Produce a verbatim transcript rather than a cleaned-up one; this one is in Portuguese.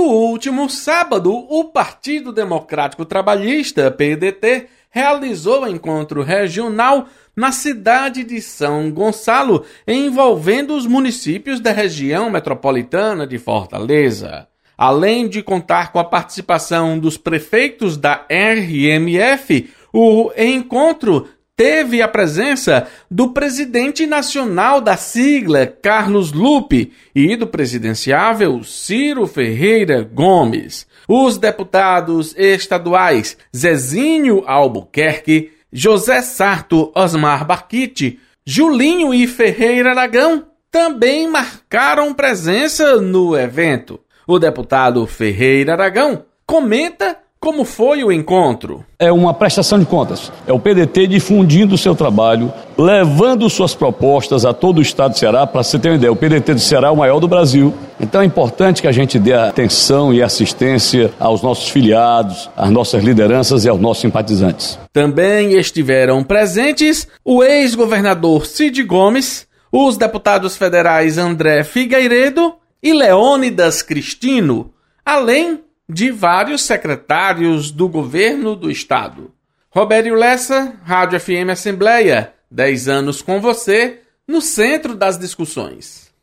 No último sábado, o Partido Democrático Trabalhista, P D T, realizou encontro regional na cidade de São Gonçalo, envolvendo os municípios da região metropolitana de Fortaleza. Além de contar com a participação dos prefeitos da R M F, o encontro teve a presença do presidente nacional da sigla, Carlos Lupe, e do presidenciável Ciro Ferreira Gomes. Os deputados estaduais Zezinho Albuquerque, José Sarto Osmar Barquite, Julinho e Ferreira Aragão também marcaram presença no evento. O deputado Ferreira Aragão comenta como foi o encontro. É uma prestação de contas. É o P D T difundindo o seu trabalho, levando suas propostas a todo o estado do Ceará. Para você ter uma ideia, o P D T do Ceará é o maior do Brasil. Então é importante que a gente dê atenção e assistência aos nossos filiados, às nossas lideranças e aos nossos simpatizantes. Também estiveram presentes o ex-governador Cid Gomes, os deputados federais André Figueiredo e Leônidas Cristino, além de vários secretários do governo do estado. Robério Lessa, Rádio F M Assembleia, dez anos com você, no centro das discussões.